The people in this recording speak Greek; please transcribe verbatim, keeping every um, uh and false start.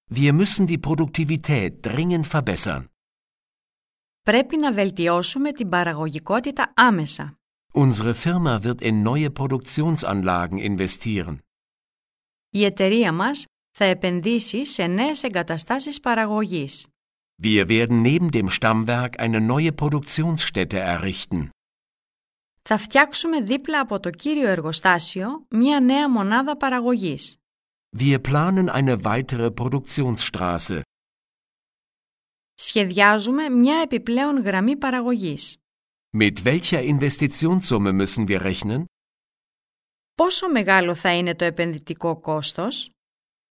Wir müssen die Produktivität dringend verbessern. Πρέπει να βελτιώσουμε την παραγωγικότητα άμεσα. Unsere Firma wird in neue Produktionsanlagen investieren. Η εταιρεία μας θα επενδύσει σε νέες εγκαταστάσεις παραγωγής. Wir werden neben dem Stammwerk eine neue Produktionsstätte errichten. Θα φτιάξουμε δίπλα από το κύριο εργοστάσιο μια νέα μονάδα παραγωγής. Wir planen eine weitere Produktionsstraße. Σχεδιάζουμε μια επιπλέον γραμμή παραγωγής. Mit welcher Investitionssumme müssen wir rechnen? Πόσο μεγάλο θα είναι το επενδυτικό κόστος?